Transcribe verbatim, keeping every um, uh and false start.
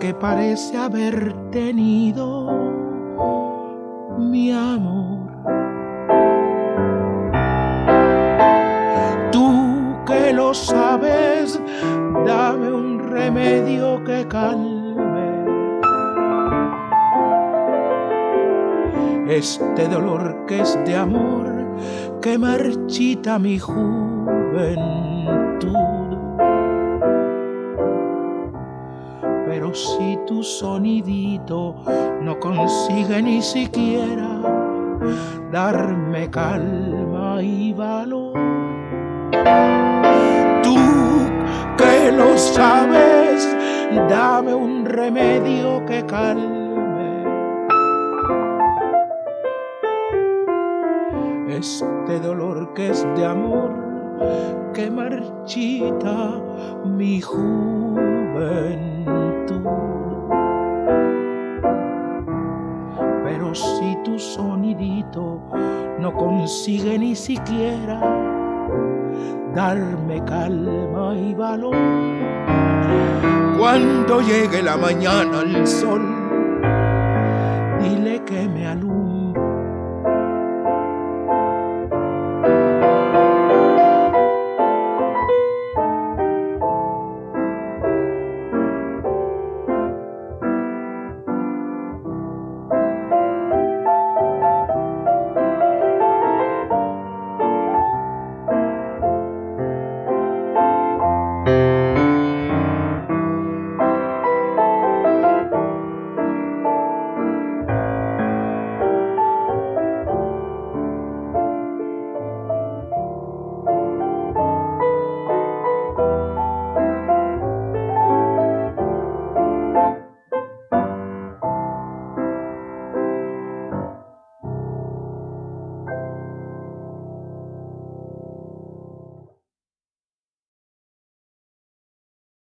que parece haber tenido mi amor. Tú que lo sabes, dame un remedio que calme este dolor que es de amor, que marchita mi juventud. Pero si tu sonidito no consigue ni siquiera darme calma y valor, tú que lo sabes, dame un remedio que calme este dolor que es de amor, que marchita mi juventud. Pero si tu sonidito no consigue ni siquiera darme calma y valor, cuando llegue la mañana el sol, dile que me alumbre